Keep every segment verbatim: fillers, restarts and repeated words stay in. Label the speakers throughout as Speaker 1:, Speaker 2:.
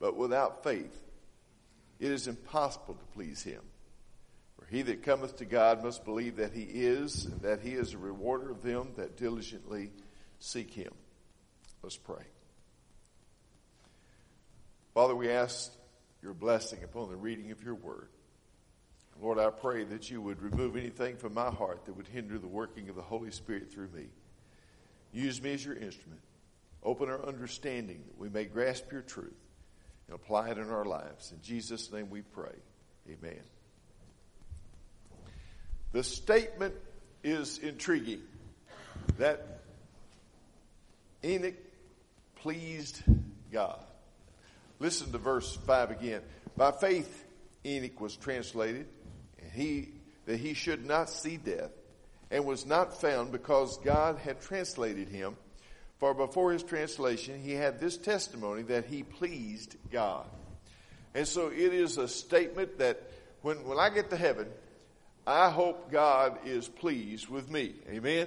Speaker 1: But without faith, it is impossible to please him. For he that cometh to God must believe that he is, and that he is a rewarder of them that diligently seek him. Let's pray. Father, we ask your blessing upon the reading of your word. Lord, I pray that you would remove anything from my heart that would hinder the working of the Holy Spirit through me. Use me as your instrument. Open our understanding that we may grasp your truth and apply it in our lives. In Jesus' name we pray. Amen. The statement is intriguing that Enoch pleased God. Listen to verse five again. By faith Enoch was translated, and he that he should not see death, and was not found because God had translated him. For before his translation, he had this testimony that he pleased God. And so it is a statement that when, when I get to heaven, I hope God is pleased with me. Amen?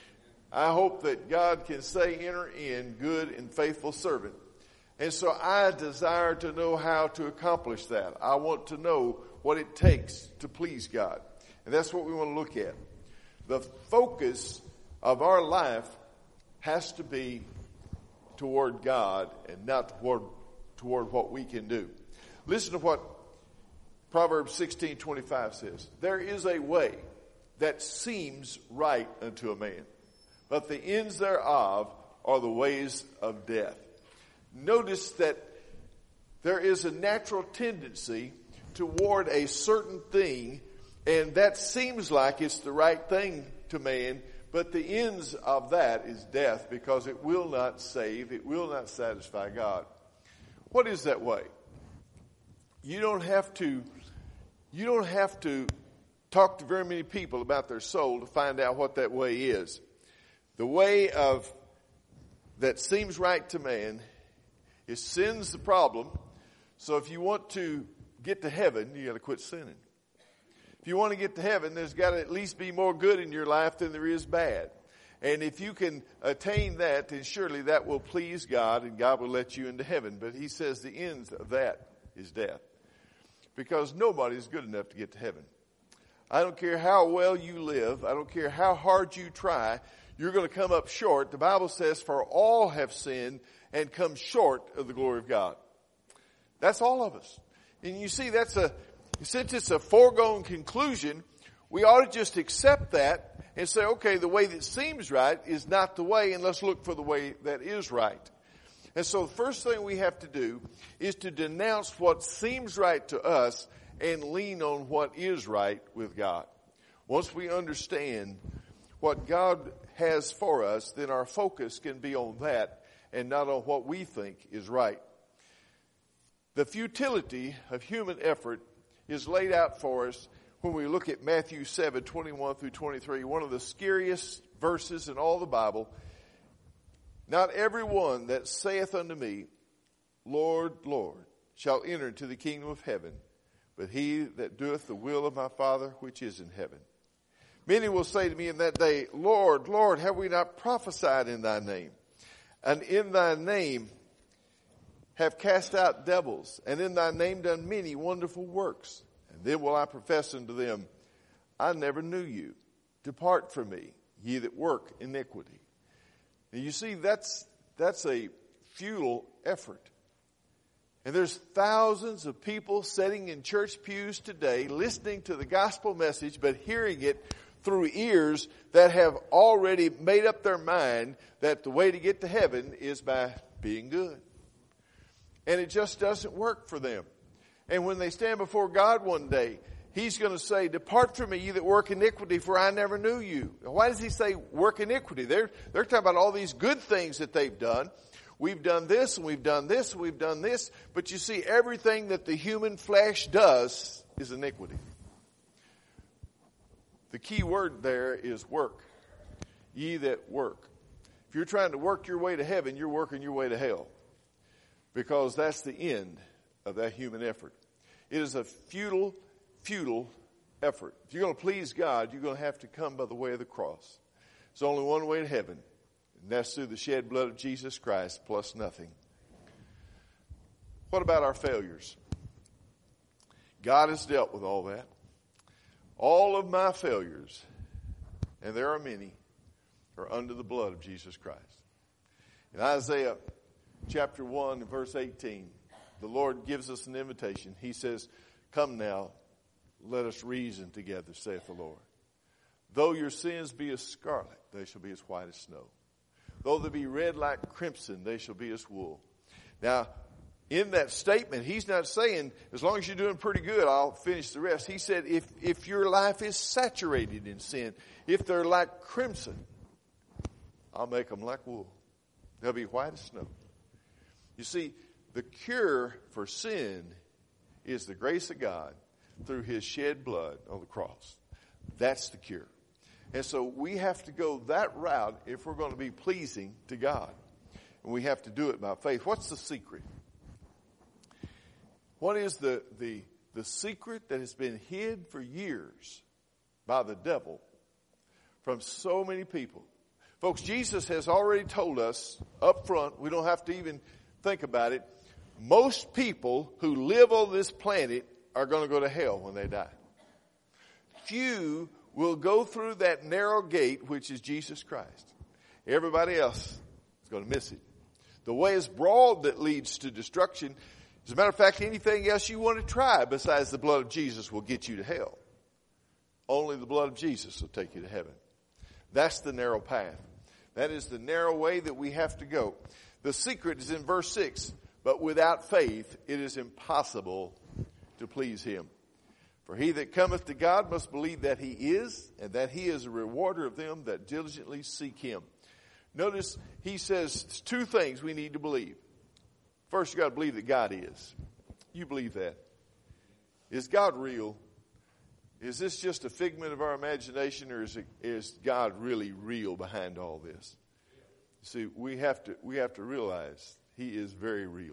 Speaker 1: I hope that God can say, enter in, good and faithful servant. And so I desire to know how to accomplish that. I want to know what it takes to please God. And that's what we want to look at. The focus of our life has to be toward God and not toward, toward what we can do. Listen to what Proverbs sixteen twenty-five says. There is a way that seems right unto a man, but the ends thereof are the ways of death. Notice that there is a natural tendency toward a certain thing, and that seems like it's the right thing to man, but the ends of that is death, because it will not save, it will not satisfy God. What is that way? You don't have to, you don't have to talk to very many people about their soul to find out what that way is. The way of that seems right to man is sin's the problem. So if you want to get to heaven, you got to quit sinning. If you want to get to heaven, there's got to at least be more good in your life than there is bad. And if you can attain that, then surely that will please God, and God will let you into heaven. But he says the end of that is death, because nobody is good enough to get to heaven. I don't care how well you live. I don't care how hard you try. You're going to come up short. The Bible says, for all have sinned and come short of the glory of God. That's all of us. And you see, that's a, since it's a foregone conclusion, we ought to just accept that and say, okay, the way that seems right is not the way, and let's look for the way that is right. And so the first thing we have to do is to denounce what seems right to us and lean on what is right with God. Once we understand what God has for us, then our focus can be on that and not on what we think is right. The futility of human effort is laid out for us when we look at Matthew seven, twenty-one through twenty-three, one of the scariest verses in all the Bible. Not every one that saith unto me, Lord, Lord, shall enter into the kingdom of heaven, but he that doeth the will of my Father which is in heaven. Many will say to me in that day, Lord, Lord, have we not prophesied in thy name? And in thy name have cast out devils, and in thy name done many wonderful works. And then will I profess unto them, I never knew you. Depart from me, ye that work iniquity. Now you see, that's, that's a futile effort. And there's thousands of people sitting in church pews today listening to the gospel message, but hearing it through ears that have already made up their mind that the way to get to heaven is by being good. And it just doesn't work for them. And when they stand before God one day, he's going to say, depart from me, ye that work iniquity, for I never knew you. Now, why does he say work iniquity? They're, they're talking about all these good things that they've done. We've done this, and we've done this, and we've done this. But you see, everything that the human flesh does is iniquity. The key word there is work. Ye that work. If you're trying to work your way to heaven, you're working your way to hell. Because that's the end of that human effort. It is a futile, futile effort. If you're going to please God, you're going to have to come by the way of the cross. There's only one way to heaven, and that's through the shed blood of Jesus Christ plus nothing. What about our failures? God has dealt with all that. All of my failures, and there are many, are under the blood of Jesus Christ. In Isaiah chapter one, verse eighteen, the Lord gives us an invitation. He says, "Come now, let us reason together, saith the Lord. Though your sins be as scarlet, they shall be as white as snow. Though they be red like crimson, they shall be as wool." Now, in that statement, he's not saying, as long as you're doing pretty good, I'll finish the rest. He said, if, if your life is saturated in sin, if they're like crimson, I'll make them like wool. They'll be white as snow. You see, the cure for sin is the grace of God through his shed blood on the cross. That's the cure. And so we have to go that route if we're going to be pleasing to God. And we have to do it by faith. What's the secret? What is the, the, the secret that has been hid for years by the devil from so many people? Folks, Jesus has already told us up front, we don't have to even think about it, most people who live on this planet are going to go to hell when they die. Few will go through that narrow gate, which is Jesus Christ. Everybody else is going to miss it. The way is broad that leads to destruction. As a matter of fact, anything else you want to try besides the blood of Jesus will get you to hell. Only the blood of Jesus will take you to heaven. That's the narrow path. That is the narrow way that we have to go. The secret is in verse six. But without faith, it is impossible to please him. For he that cometh to God must believe that he is, and that he is a rewarder of them that diligently seek him. Notice he says two things we need to believe. First, you got to believe that God is. You believe that. Is God real? Is this just a figment of our imagination, or is, it, is God really real behind all this? See, we have to we have to realize he is very real.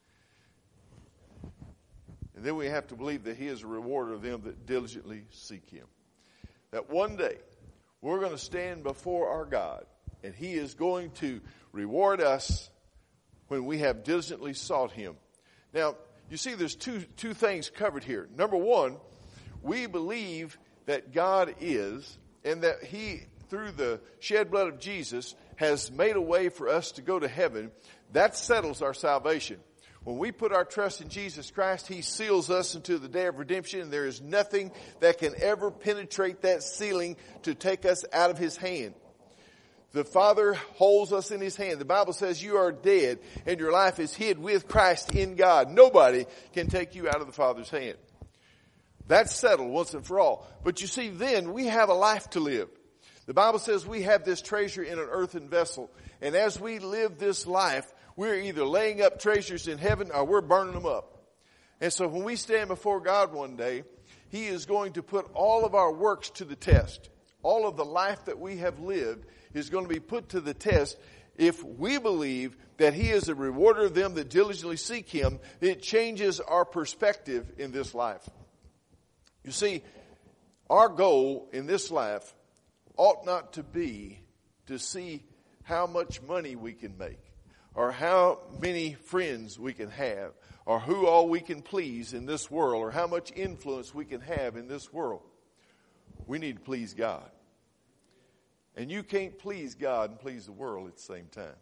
Speaker 1: And then we have to believe that he is a rewarder of them that diligently seek him. That one day we're going to stand before our God, and he is going to reward us when we have diligently sought him. Now, you see there's two two things covered here. Number one, we believe that God is, and that he, through the shed blood of Jesus, has made a way for us to go to heaven. That settles our salvation. When we put our trust in Jesus Christ, he seals us into the day of redemption, and there is nothing that can ever penetrate that sealing to take us out of his hand. The Father holds us in his hand. The Bible says you are dead and your life is hid with Christ in God. Nobody can take you out of the Father's hand. That's settled once and for all. But you see, then we have a life to live. The Bible says we have this treasure in an earthen vessel. And as we live this life, we're either laying up treasures in heaven or we're burning them up. And so when we stand before God one day, he is going to put all of our works to the test. All of the life that we have lived is going to be put to the test. If we believe that he is a rewarder of them that diligently seek him, it changes our perspective in this life. You see, our goal in this life ought not to be to see how much money we can make, or how many friends we can have, or who all we can please in this world, or how much influence we can have in this world. We need to please God. And you can't please God and please the world at the same time.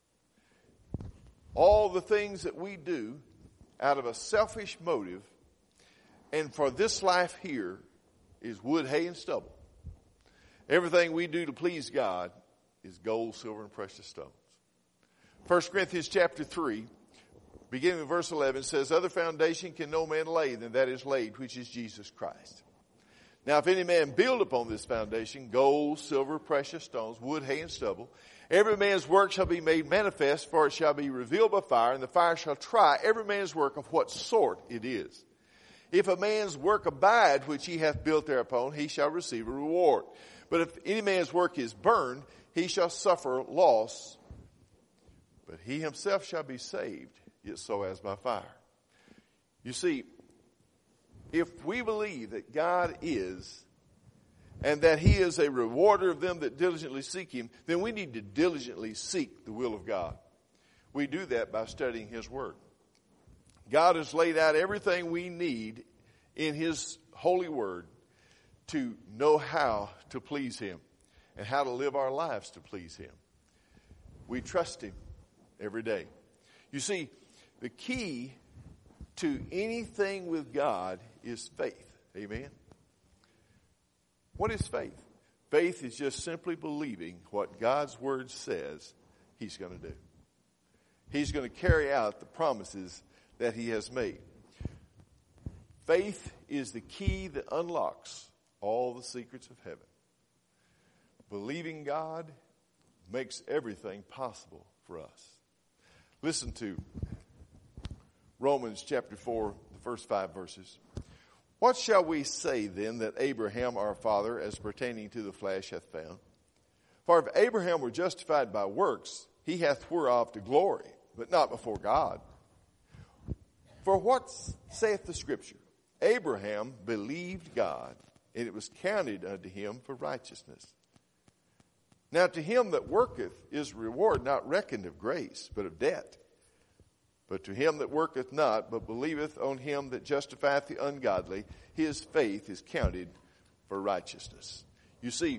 Speaker 1: All the things that we do out of a selfish motive and for this life here is wood, hay, and stubble. Everything we do to please God is gold, silver, and precious stones. First Corinthians chapter three, beginning in verse eleven, says, "Other foundation can no man lay than that is laid, which is Jesus Christ. Now if any man build upon this foundation, gold, silver, precious stones, wood, hay, and stubble, every man's work shall be made manifest, for it shall be revealed by fire, and the fire shall try every man's work of what sort it is. If a man's work abide, which he hath built thereupon, he shall receive a reward. But if any man's work is burned, he shall suffer loss, but he himself shall be saved, yet so as by fire." You see, if we believe that God is, and that he is a rewarder of them that diligently seek him, then we need to diligently seek the will of God. We do that by studying his word. God has laid out everything we need in His holy word to know how to please Him and how to live our lives to please Him. We trust Him every day. You see, the key to anything with God is faith. Amen? What is faith? Faith is just simply believing what God's word says He's going to do. He's going to carry out the promises that He has made. Faith is the key that unlocks all the secrets of heaven. Believing God makes everything possible for us. Listen to Romans chapter four, the first five verses. What shall we say then that Abraham our father, as pertaining to the flesh, hath found? For if Abraham were justified by works, he hath whereof to glory, but not before God. For what saith the Scripture? Abraham believed God, and it was counted unto him for righteousness. Now to him that worketh is reward not reckoned of grace, but of debt. But to him that worketh not, but believeth on him that justifieth the ungodly, his faith is counted for righteousness. You see,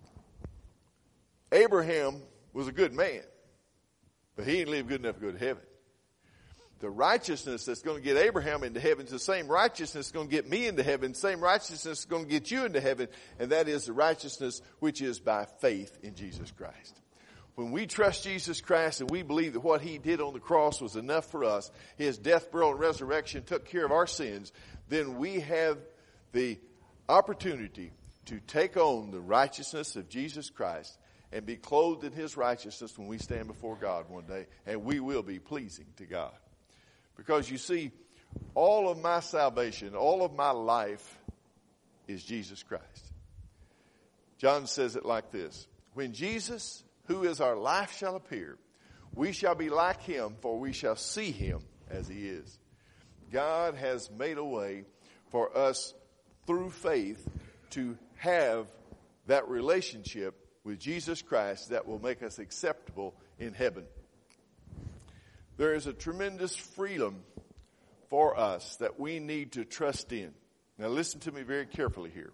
Speaker 1: Abraham was a good man, but he didn't live good enough to go to heaven. The righteousness that's going to get Abraham into heaven is the same righteousness that's going to get me into heaven, same righteousness that's going to get you into heaven, and that is the righteousness which is by faith in Jesus Christ. When we trust Jesus Christ and we believe that what He did on the cross was enough for us, His death, burial, and resurrection took care of our sins, then we have the opportunity to take on the righteousness of Jesus Christ and be clothed in His righteousness when we stand before God one day, and we will be pleasing to God. Because you see, all of my salvation, all of my life is Jesus Christ. John says it like this: when Jesus, who is our life, shall appear, we shall be like Him, for we shall see Him as He is. God has made a way for us through faith to have that relationship with Jesus Christ that will make us acceptable in heaven. There is a tremendous freedom for us that we need to trust in. Now listen to me very carefully here.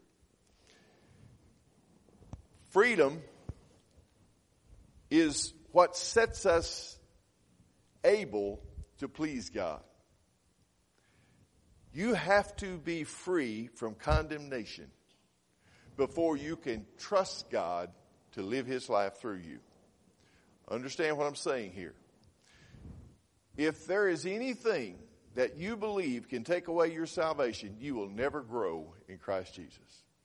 Speaker 1: Freedom is what sets us able to please God. You have to be free from condemnation before you can trust God to live His life through you. Understand what I'm saying here. If there is anything that you believe can take away your salvation, you will never grow in Christ Jesus.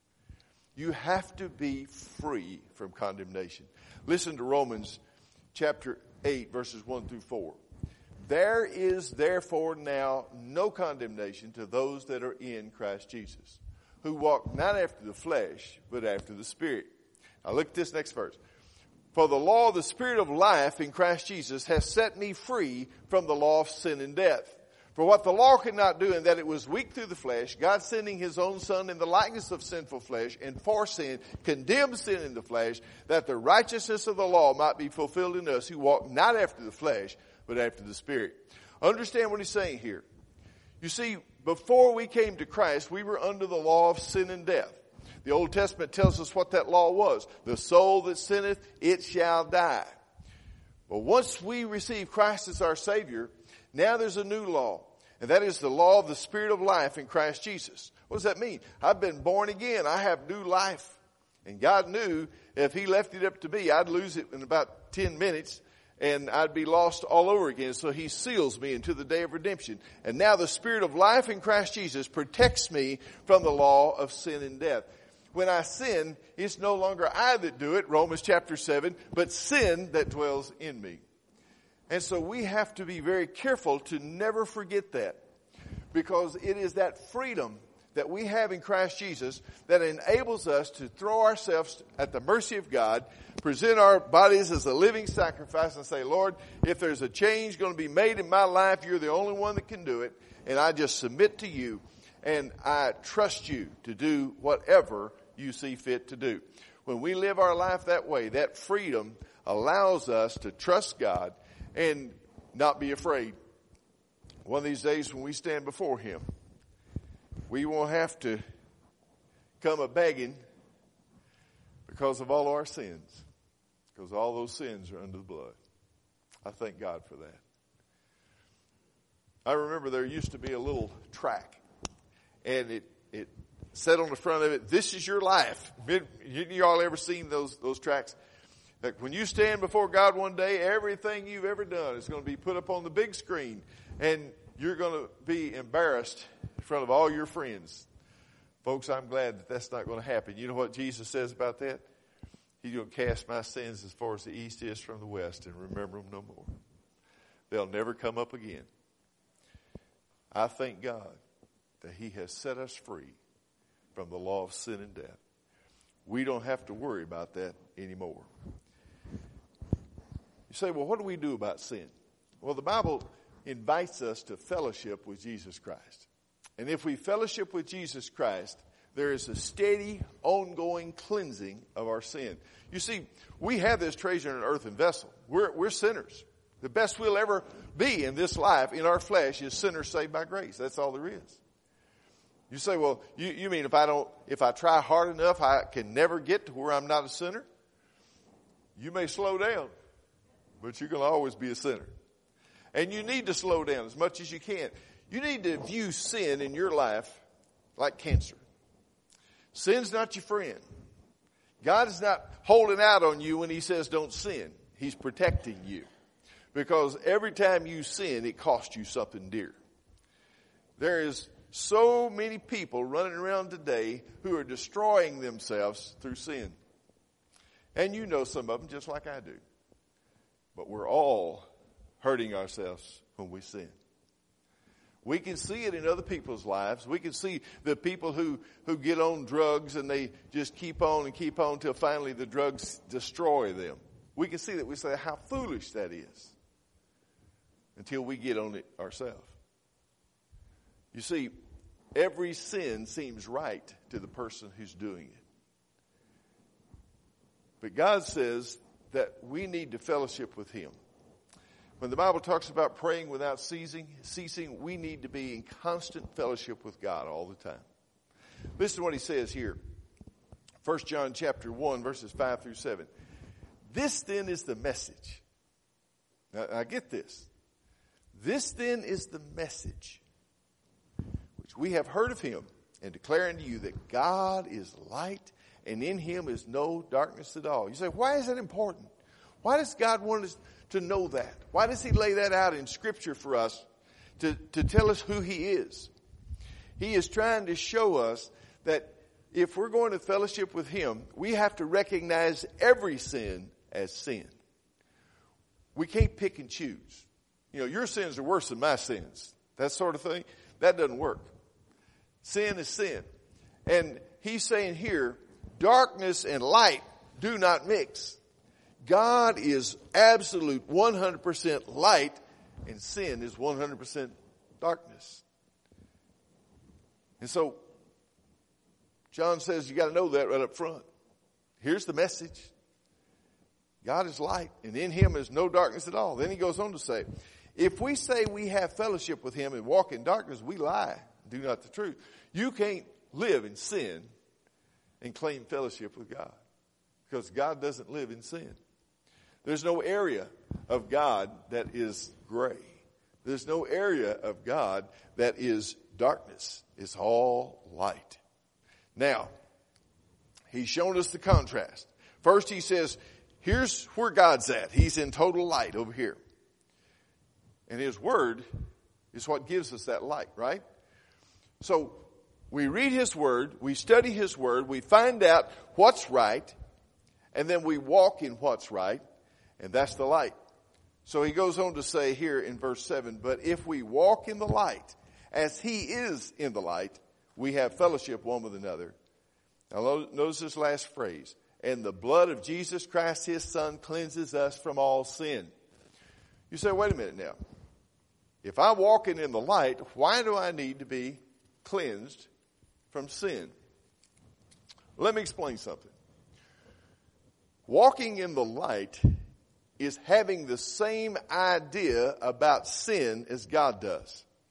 Speaker 1: You have to be free from condemnation. Listen to Romans chapter eight, verses one through four. There is therefore now no condemnation to those that are in Christ Jesus, who walk not after the flesh, but after the Spirit. Now look at this next verse. For the law of the Spirit of life in Christ Jesus has set me free from the law of sin and death. For what the law could not do, in that it was weak through the flesh, God sending His own Son in the likeness of sinful flesh, and for sin, condemned sin in the flesh, that the righteousness of the law might be fulfilled in us who walk not after the flesh, but after the Spirit. Understand what He's saying here. You see, before we came to Christ, we were under the law of sin and death. The Old Testament tells us what that law was. The soul that sinneth, it shall die. But once we receive Christ as our Savior, now there's a new law. And that is the law of the Spirit of life in Christ Jesus. What does that mean? I've been born again. I have new life. And God knew if He left it up to me, I'd lose it in about ten minutes and I'd be lost all over again. So He seals me into the day of redemption. And now the Spirit of life in Christ Jesus protects me from the law of sin and death. When I sin, it's no longer I that do it, Romans chapter seven, but sin that dwells in me. And so we have to be very careful to never forget that, because it is that freedom that we have in Christ Jesus that enables us to throw ourselves at the mercy of God, present our bodies as a living sacrifice, and say, Lord, if there's a change going to be made in my life, You're the only one that can do it, and I just submit to You, and I trust You to do whatever You see fit to do. When we live our life that way, that freedom allows us to trust God and not be afraid. one of these days when we stand before him, we won't have to come a begging because of all our sins, because all those sins are under the blood. I thank God for that. I remember there used to be a little track, and it, it said on the front of it, "This is your life." You all ever seen those, those tracks? Like when you stand before God one day, everything you've ever done is going to be put up on the big screen, and you're going to be embarrassed in front of all your friends. Folks, I'm glad that that's not going to happen. You know what Jesus says about that? He's going to cast my sins as far as the east is from the west and remember them no more. They'll never come up again. I thank God that he has set us free from the law of sin and death. We don't have to worry about that anymore. You say, well, what do we do about sin? Well, the Bible invites us to fellowship with Jesus Christ. And if we fellowship with Jesus Christ, there is a steady, ongoing cleansing of our sin. You see, we have this treasure in an earthen vessel. We're, we're sinners. The best we'll ever be in this life, in our flesh, is sinners saved by grace. That's all there is. You say, well, you, you mean if I don't, if I try hard enough, I can never get to where I'm not a sinner? You may slow down, but you're going to always be a sinner. And you need to slow down as much as you can. You need to view sin in your life like cancer. Sin's not your friend. God is not holding out on you when he says don't sin. He's protecting you. Because every time you sin, it costs you something dear. There is so many people running around today who are destroying themselves through sin. And you know some of them just like I do. But we're all hurting ourselves when we sin. We can see it in other people's lives. We can see the people who, who get on drugs and they just keep on and keep on until finally the drugs destroy them. We can see that. We say, how foolish that is. Until we get on it ourselves. You see, every sin seems right to the person who's doing it. But God says that we need to fellowship with him. When the Bible talks about praying without ceasing, ceasing, we need to be in constant fellowship with God all the time. Listen to what he says here. First John chapter one, verses five through seven. This then is the message. Now, I get this. This then is the message which we have heard of him and declare unto you that God is light and in him is no darkness at all. You say, why is that important? Why does God want us to know that? Why does he lay that out in Scripture for us to, to tell us who he is? He is trying to show us that if we're going to fellowship with him, we have to recognize every sin as sin. We can't pick and choose. You know, your sins are worse than my sins. That sort of thing. That doesn't work. Sin is sin. And he's saying here, darkness and light do not mix. God is absolute one hundred percent light and sin is one hundred percent darkness. And so, John says you got to know that right up front. Here's the message. God is light and in him is no darkness at all. Then he goes on to say, if we say we have fellowship with him and walk in darkness, we lie, do not the truth. You can't live in sin and claim fellowship with God because God doesn't live in sin. There's no area of God that is gray. There's no area of God that is darkness. It's all light. Now, he's shown us the contrast. First he says, here's where God's at. He's in total light over here. And his word is what gives us that light, right? So we read his word, we study his word, we find out what's right, and then we walk in what's right, and that's the light. So he goes on to say here in verse seven, but if we walk in the light, as he is in the light, we have fellowship one with another. Now notice this last phrase, and the blood of Jesus Christ, his son, cleanses us from all sin. You say, wait a minute now. If I'm walking in the light, why do I need to be cleansed from sin? Let me explain something. Walking in the light is having the same idea about sin as God does.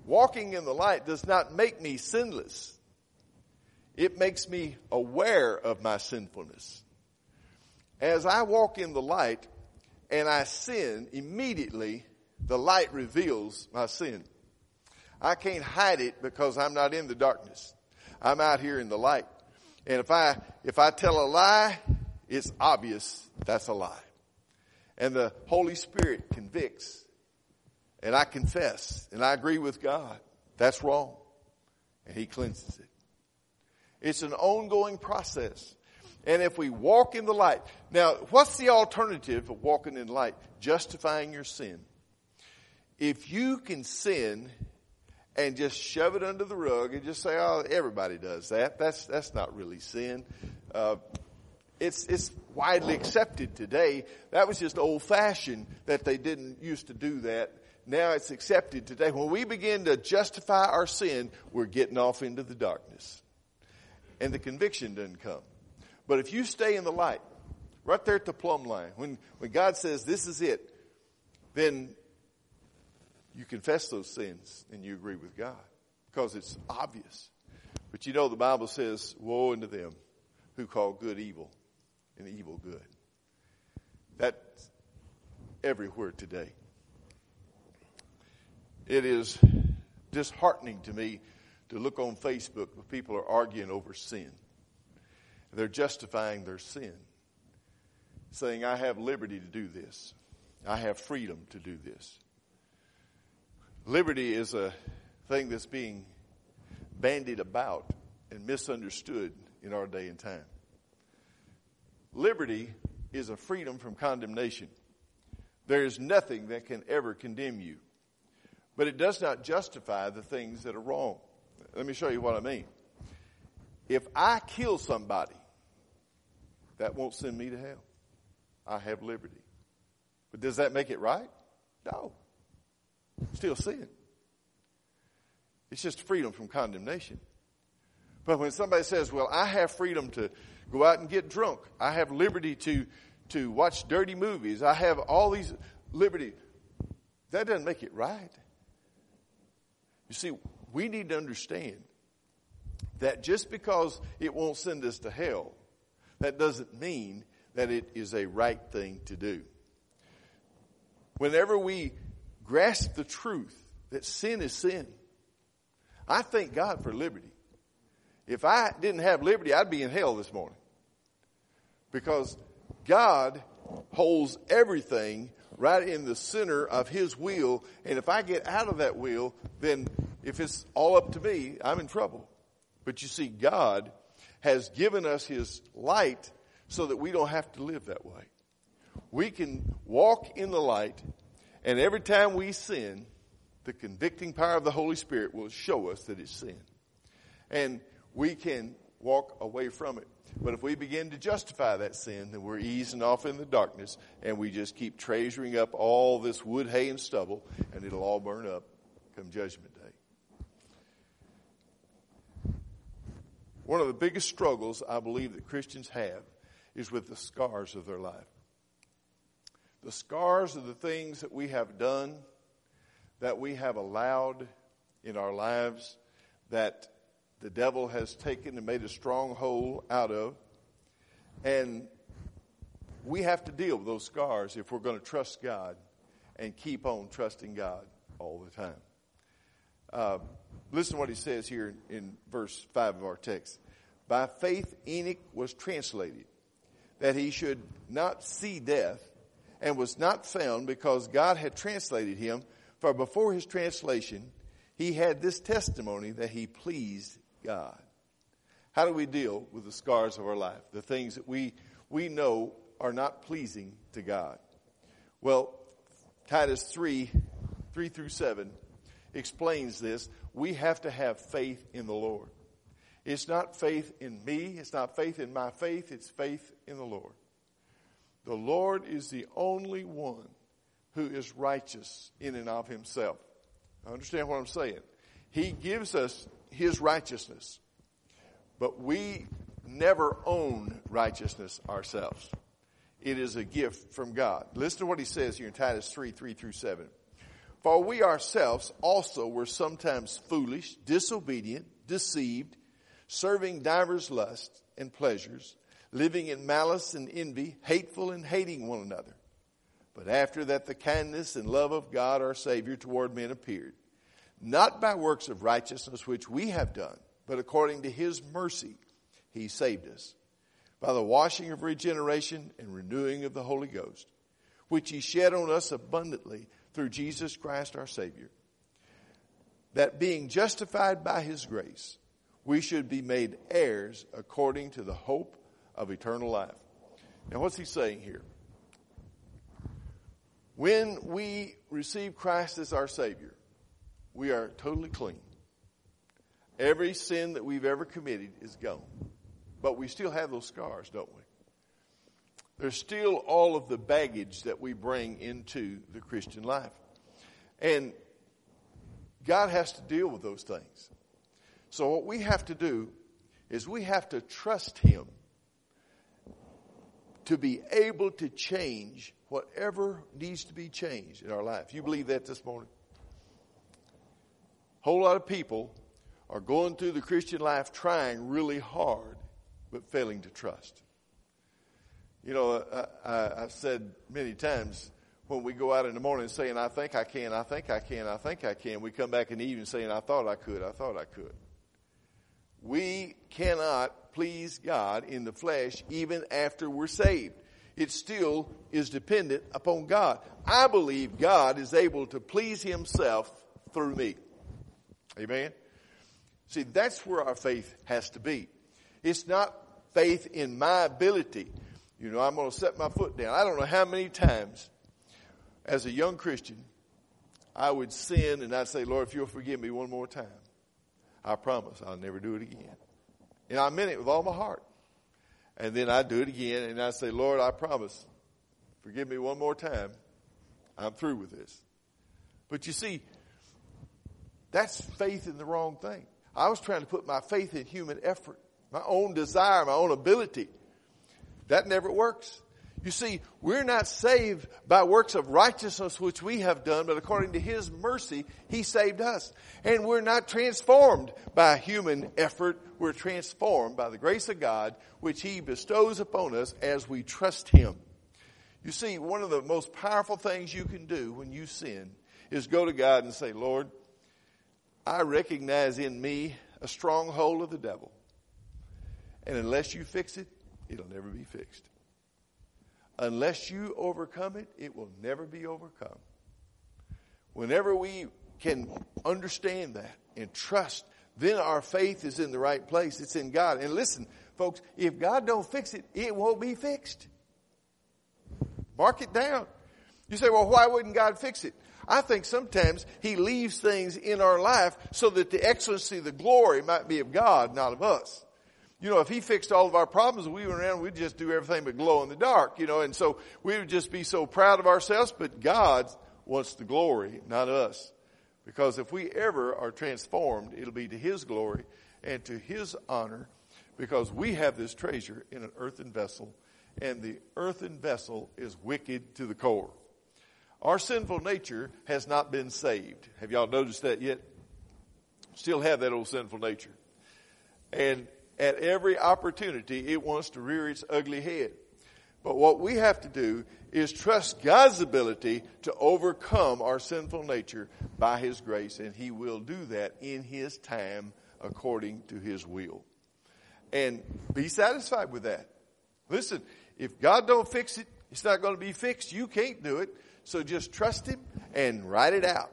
Speaker 1: walking in the light does not make me sinless. It makes me aware of my sinfulness. As I walk in the light and I sin, immediately the light reveals my sin. I can't hide it because I'm not in the darkness. I'm out here in the light. And if I, if I tell a lie, it's obvious that's a lie. And the Holy Spirit convicts. And I confess. And I agree with God. That's wrong. And He cleanses it. It's an ongoing process. And if we walk in the light. Now, what's the alternative of walking in light? Justifying your sin. If you can sin and just shove it under the rug and just say, oh, everybody does that. That's, that's not really sin. Uh, it's, it's widely accepted today. That was just old fashioned that they didn't used to do that. Now it's accepted today. When we begin to justify our sin, we're getting off into the darkness. And the conviction doesn't come. But if you stay in the light, right there at the plumb line, when, when God says this is it, then you confess those sins and you agree with God because it's obvious. But you know the Bible says, woe unto them who call good evil and evil good. That's everywhere today. It is disheartening to me to look on Facebook where people are arguing over sin. They're justifying their sin, saying, I have liberty to do this. I have freedom to do this. Liberty is a thing that's being bandied about and misunderstood in our day and time. Liberty is a freedom from condemnation. There is nothing that can ever condemn you. But it does not justify the things that are wrong. Let me show you what I mean. If I kill somebody, that won't send me to hell. I have liberty. But does that make it right? No. Still sin. It's just freedom from condemnation. But when somebody says, well, I have freedom to go out and get drunk. I have liberty to, to watch dirty movies. I have all these liberty. That doesn't make it right. You see, we need to understand that just because it won't send us to hell, that doesn't mean that it is a right thing to do. Whenever we grasp the truth that sin is sin, I thank God for liberty. If I didn't have liberty, I'd be in hell this morning. Because God holds everything right in the center of His will. And if I get out of that will, then if it's all up to me, I'm in trouble. But you see, God has given us His light so that we don't have to live that way. We can walk in the light, and every time we sin, the convicting power of the Holy Spirit will show us that it's sin. And we can walk away from it. But if we begin to justify that sin, then we're easing off in the darkness, and we just keep treasuring up all this wood, hay, and stubble, and it'll all burn up come Judgment Day. One of the biggest struggles I believe that Christians have is with the scars of their life. The scars of the things that we have done, that we have allowed in our lives, that the devil has taken and made a stronghold out of. And we have to deal with those scars if we're going to trust God and keep on trusting God all the time. Uh, listen to what he says here in, in verse five of our text. By faith Enoch was translated, that he should not see death, and was not found because God had translated him. For before his translation, he had this testimony that he pleased God. How do we deal with the scars of our life? The things that we, we know are not pleasing to God. Well, Titus three, three through seven explains this. We have to have faith in the Lord. It's not faith in me. It's not faith in my faith. It's faith in the Lord. The Lord is the only one who is righteous in and of himself. Understand what I'm saying? He gives us his righteousness, but we never own righteousness ourselves. It is a gift from God. Listen to what he says here in Titus three, three through seven. For we ourselves also were sometimes foolish, disobedient, deceived, serving divers lusts and pleasures, living in malice and envy, hateful and hating one another. But after that the kindness and love of God our Savior toward men appeared, not by works of righteousness which we have done, but according to his mercy he saved us, by the washing of regeneration and renewing of the Holy Ghost, which he shed on us abundantly through Jesus Christ our Savior, that being justified by his grace, we should be made heirs according to the hope of eternal life. Now what's he saying here? When we receive Christ as our Savior, we are totally clean. Every sin that we've ever committed is gone. But we still have those scars, don't we? There's still all of the baggage that we bring into the Christian life. And God has to deal with those things. So what we have to do is we have to trust him to be able to change whatever needs to be changed in our life. You believe that this morning? A whole lot of people are going through the Christian life trying really hard, but failing to trust. You know, I, I, I've said many times, when we go out in the morning saying, I think I can, I think I can, I think I can, we come back in the evening saying, I thought I could, I thought I could. We cannot please God in the flesh even after we're saved. It still is dependent upon God. I believe God is able to please himself through me. Amen? See, that's where our faith has to be. It's not faith in my ability. You know, I'm going to set my foot down. I don't know how many times as a young Christian I would sin and I'd say, Lord, if you'll forgive me one more time, I promise I'll never do it again. And I meant it with all my heart. And then I'd do it again and I'd say, Lord, I promise, forgive me one more time. I'm through with this. But you see, that's faith in the wrong thing. I was trying to put my faith in human effort, my own desire, my own ability. That never works. You see, we're not saved by works of righteousness which we have done, but according to his mercy, he saved us. And we're not transformed by human effort. We're transformed by the grace of God, which he bestows upon us as we trust him. You see, one of the most powerful things you can do when you sin is go to God and say, Lord, I recognize in me a stronghold of the devil. And unless you fix it, it'll never be fixed. Unless you overcome it, it will never be overcome. Whenever we can understand that and trust, then our faith is in the right place. It's in God. And listen, folks, if God don't fix it, it won't be fixed. Mark it down. You say, well, why wouldn't God fix it? I think sometimes he leaves things in our life so that the excellency, the glory might be of God, not of us. You know, if he fixed all of our problems, we went around, we'd just do everything but glow in the dark, you know, and so we would just be so proud of ourselves, but God wants the glory, not us. Because if we ever are transformed, it'll be to his glory and to his honor, because we have this treasure in an earthen vessel, and the earthen vessel is wicked to the core. Our sinful nature has not been saved. Have y'all noticed that yet? Still have that old sinful nature. And at every opportunity, it wants to rear its ugly head. But what we have to do is trust God's ability to overcome our sinful nature by his grace, and he will do that in his time according to his will. And be satisfied with that. Listen, if God don't fix it, it's not going to be fixed. You can't do it. So just trust him and write it out.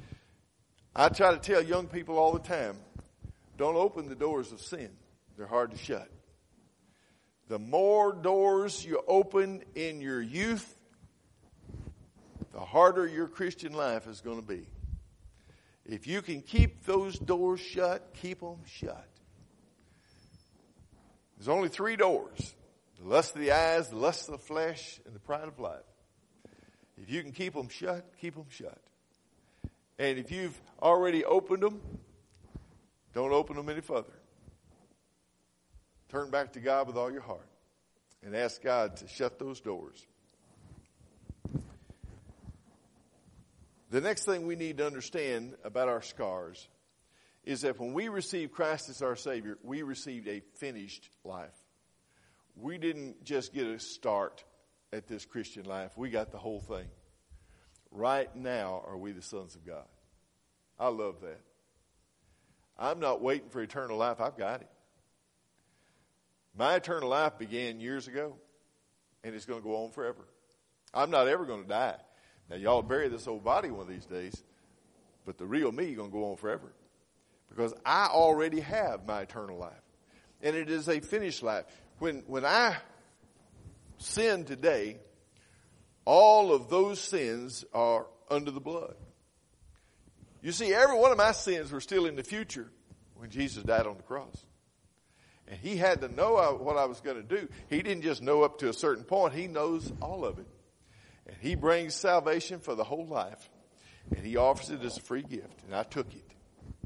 Speaker 1: I try to tell young people all the time, don't open the doors of sin. They're hard to shut. The more doors you open in your youth, the harder your Christian life is going to be. If you can keep those doors shut, keep them shut. There's only three doors. The lust of the eyes, the lust of the flesh, and the pride of life. If you can keep them shut, keep them shut. And if you've already opened them, don't open them any further. Turn back to God with all your heart and ask God to shut those doors. The next thing we need to understand about our scars is that when we received Christ as our Savior, we received a finished life. We didn't just get a start at this Christian life. We got the whole thing. Right now are we the sons of God. I love that. I'm not waiting for eternal life. I've got it. My eternal life began years ago, and it's going to go on forever. I'm not ever going to die. Now, y'all bury this old body one of these days, but the real me is going to go on forever. Because I already have my eternal life. And it is a finished life. When, when I sin today, all of those sins are under the blood. You see, every one of my sins were still in the future when Jesus died on the cross. And he had to know what I was going to do. He didn't just know up to a certain point. He knows all of it. And he brings salvation for the whole life. And he offers it as a free gift. And I took it.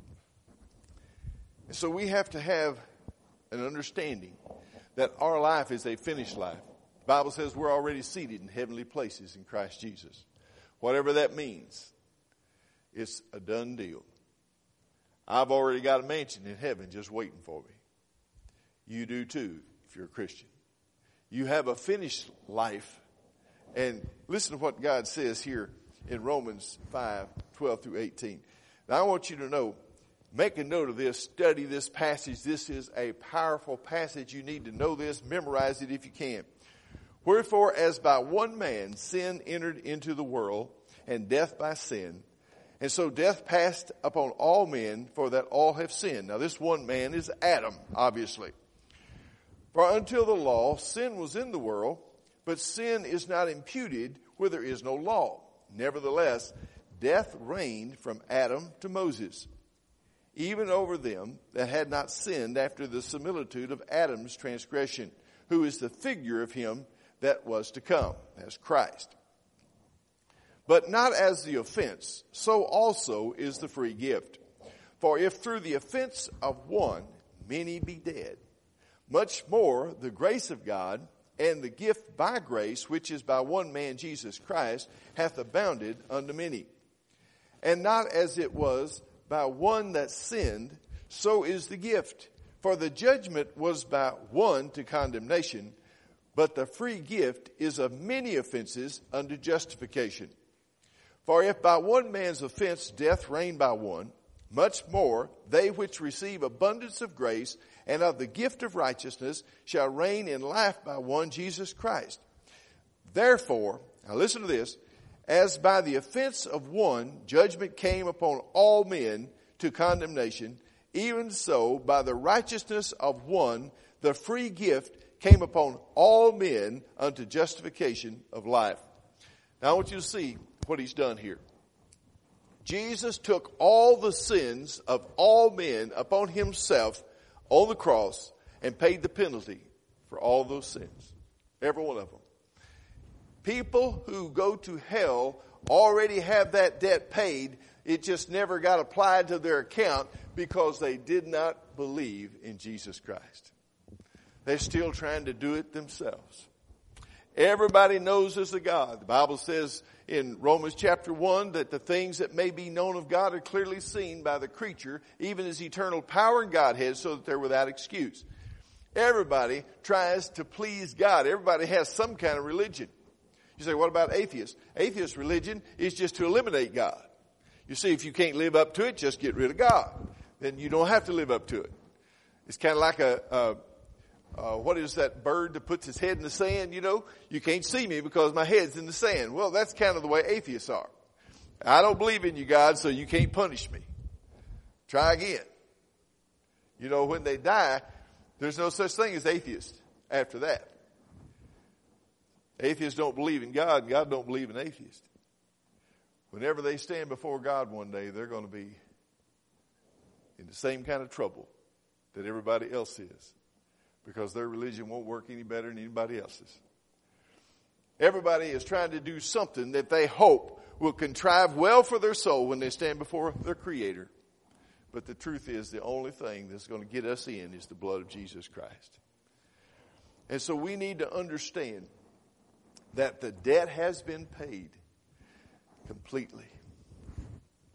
Speaker 1: And so we have to have an understanding that our life is a finished life. The Bible says we're already seated in heavenly places in Christ Jesus. Whatever that means, it's a done deal. I've already got a mansion in heaven just waiting for me. You do too, if you're a Christian. You have a finished life. And listen to what God says here in Romans five, twelve through eighteen. Now I want you to know, make a note of this, study this passage. This is a powerful passage. You need to know this, memorize it if you can. Wherefore, as by one man sin entered into the world, and death by sin, and so death passed upon all men, for that all have sinned. Now this one man is Adam, obviously. For until the law, sin was in the world, but sin is not imputed where there is no law. Nevertheless, death reigned from Adam to Moses, even over them that had not sinned after the similitude of Adam's transgression, who is the figure of him that was to come, as Christ. But not as the offense, so also is the free gift. For if through the offense of one many be dead, much more the grace of God and the gift by grace, which is by one man Jesus Christ, hath abounded unto many. And not as it was by one that sinned, so is the gift. For the judgment was by one to condemnation, but the free gift is of many offenses unto justification. For if by one man's offense death reigned by one, much more they which receive abundance of grace and of the gift of righteousness shall reign in life by one Jesus Christ. Therefore, now listen to this, as by the offense of one judgment came upon all men to condemnation, even so by the righteousness of one the free gift came upon all men unto justification of life. Now I want you to see what he's done here. Jesus took all the sins of all men upon himself on the cross and paid the penalty for all those sins. Every one of them. People who go to hell already have that debt paid. It just never got applied to their account because they did not believe in Jesus Christ. They're still trying to do it themselves. Everybody knows there's a God. The Bible says in Romans chapter one that the things that may be known of God are clearly seen by the creature, even his eternal power and Godhead, so that they're without excuse. Everybody tries to please God. Everybody has some kind of religion. You say, what about atheists? Atheist religion is just to eliminate God. You see, if you can't live up to it, just get rid of God. Then you don't have to live up to it. It's kind of like a, a Uh, what is that bird that puts his head in the sand? You know, you can't see me because my head's in the sand. Well, that's kind of the way atheists are. I don't believe in you, God, so you can't punish me. Try again. You know, when they die, there's no such thing as atheists after that. Atheists don't believe in God, and God don't believe in atheists. Whenever they stand before God one day, they're going to be in the same kind of trouble that everybody else is, because their religion won't work any better than anybody else's. Everybody is trying to do something that they hope will contrive well for their soul when they stand before their Creator. But the truth is, the only thing that's going to get us in is the blood of Jesus Christ. And so we need to understand that the debt has been paid completely.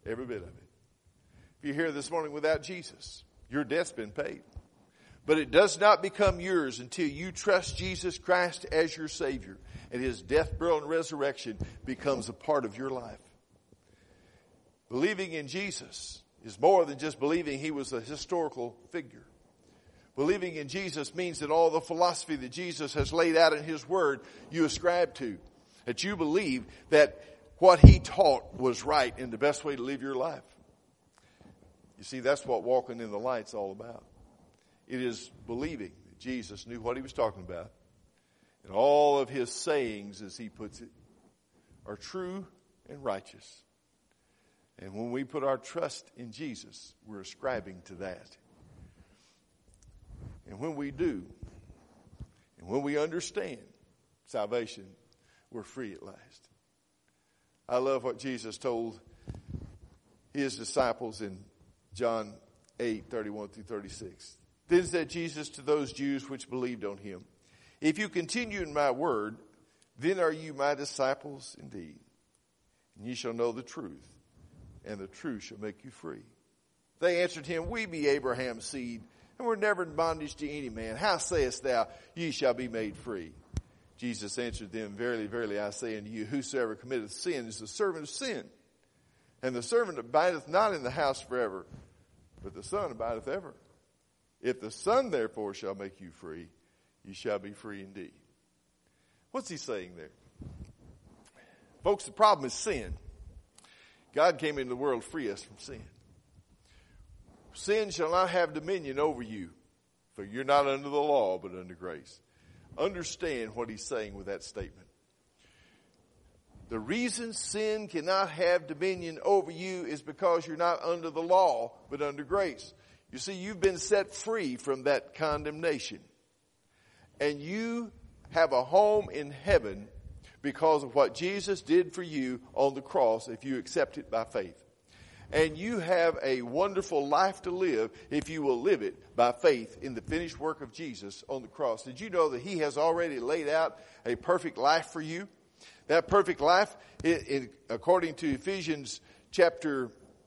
Speaker 1: Every bit of it. If you're here this morning without Jesus, your debt's been paid. But it does not become yours until you trust Jesus Christ as your Savior, and His death, burial, and resurrection becomes a part of your life. Believing in Jesus is more than just believing He was a historical figure. Believing in Jesus means that all the philosophy that Jesus has laid out in His Word you ascribe to. That you believe that what He taught was right and the best way to live your life. You see, that's what walking in the light's all about. It is believing that Jesus knew what He was talking about. And all of His sayings, as He puts it, are true and righteous. And when we put our trust in Jesus, we're ascribing to that. And when we do, and when we understand salvation, we're free at last. I love what Jesus told His disciples in John eight, thirty-one through thirty-six. Then said Jesus to those Jews which believed on Him, if you continue in my word, then are you my disciples indeed. And ye shall know the truth, and the truth shall make you free. They answered Him, we be Abraham's seed, and we're never in bondage to any man. How sayest thou, ye shall be made free? Jesus answered them, verily, verily, I say unto you, whosoever committeth sin is the servant of sin. And the servant abideth not in the house forever, but the Son abideth ever. If the Son therefore shall make you free, you shall be free indeed. What's He saying there? Folks, the problem is sin. God came into the world to free us from sin. Sin shall not have dominion over you, for you're not under the law, but under grace. Understand what He's saying with that statement. The reason sin cannot have dominion over you is because you're not under the law, but under grace. You see, you've been set free from that condemnation. And you have a home in heaven because of what Jesus did for you on the cross if you accept it by faith. And you have a wonderful life to live if you will live it by faith in the finished work of Jesus on the cross. Did you know that He has already laid out a perfect life for you? That perfect life, it, it, according to Ephesians chapter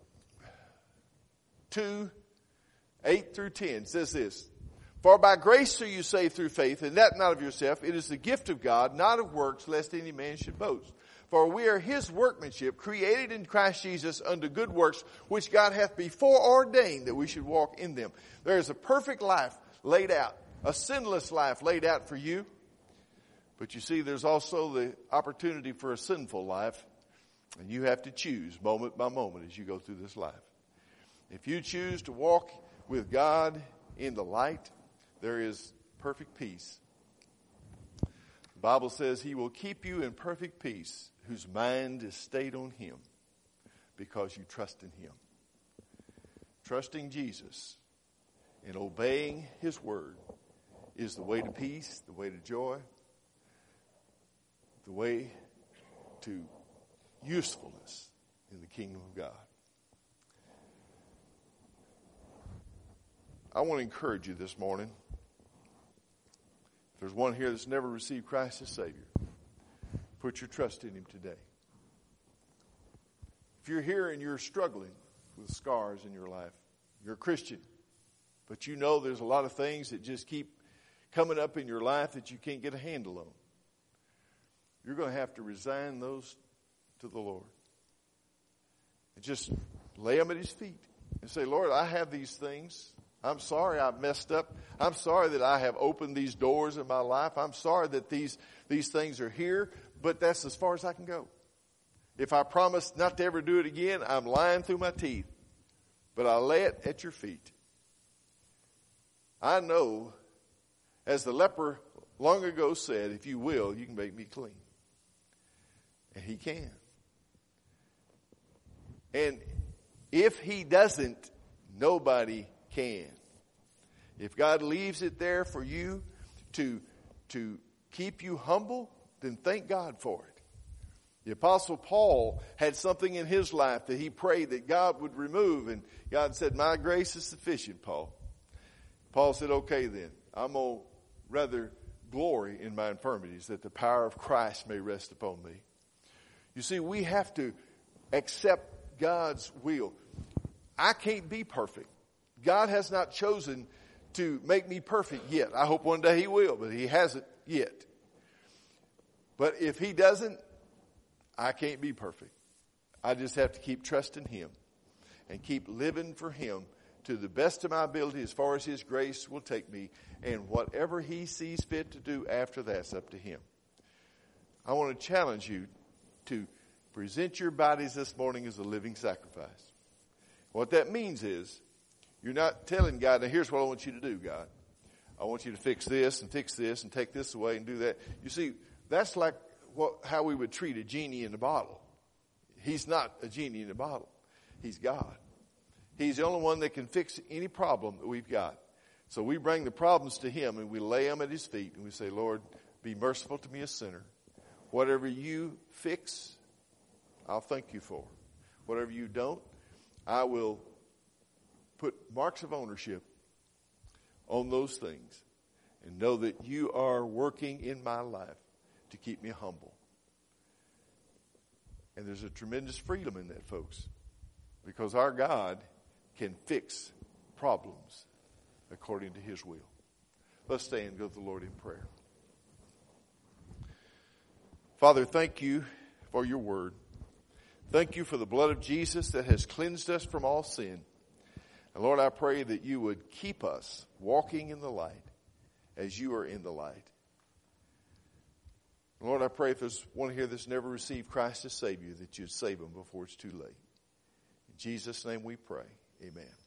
Speaker 1: two, eight through ten, says this. For by grace are you saved through faith, and that not of yourself. It is the gift of God, not of works, lest any man should boast. For we are His workmanship, created in Christ Jesus unto good works, which God hath before ordained that we should walk in them. There is a perfect life laid out, a sinless life laid out for you. But you see, there's also the opportunity for a sinful life, and you have to choose moment by moment as you go through this life. If you choose to walk with God in the light, there is perfect peace. The Bible says He will keep you in perfect peace, whose mind is stayed on Him, because you trust in Him. Trusting Jesus and obeying His word is the way to peace, the way to joy, the way to usefulness in the kingdom of God. I want to encourage you this morning. If there's one here that's never received Christ as Savior, put your trust in Him today. If you're here and you're struggling with scars in your life, you're a Christian, but you know there's a lot of things that just keep coming up in your life that you can't get a handle on. You're going to have to resign those to the Lord. And just lay them at His feet and say, Lord, I have these things. I'm sorry I've messed up. I'm sorry that I have opened these doors in my life. I'm sorry that these, these things are here, but that's as far as I can go. If I promise not to ever do it again, I'm lying through my teeth. But I lay it at your feet. I know, as the leper long ago said, if you will, you can make me clean. And He can. And if He doesn't, nobody can. If God leaves it there for you to, to keep you humble, then thank God for it. The Apostle Paul had something in his life that he prayed that God would remove, and God said, my grace is sufficient, Paul. Paul said, okay then, I'm going to rather glory in my infirmities, that the power of Christ may rest upon me. You see, we have to accept God's will. I can't be perfect. God has not chosen to make me perfect yet. I hope one day He will, but He hasn't yet. But if He doesn't, I can't be perfect. I just have to keep trusting Him and keep living for Him to the best of my ability as far as His grace will take me. And whatever He sees fit to do after that's up to Him. I want to challenge you to present your bodies this morning as a living sacrifice. What that means is you're not telling God, now here's what I want you to do, God. I want you to fix this and fix this and take this away and do that. You see, that's like what, how we would treat a genie in a bottle. He's not a genie in a bottle. He's God. He's the only one that can fix any problem that we've got. So we bring the problems to Him and we lay them at His feet and we say, Lord, be merciful to me, a sinner. Whatever you fix, I'll thank you for. Whatever you don't, I will put marks of ownership on those things and know that you are working in my life to keep me humble. And there's a tremendous freedom in that, folks, because our God can fix problems according to His will. Let's stand and go to the Lord in prayer. Father, thank you for your word. Thank you for the blood of Jesus that has cleansed us from all sin. And Lord, I pray that you would keep us walking in the light as you are in the light. Lord, I pray if there's one here that's never received Christ as Savior, that you'd save them before it's too late. In Jesus' name we pray. Amen.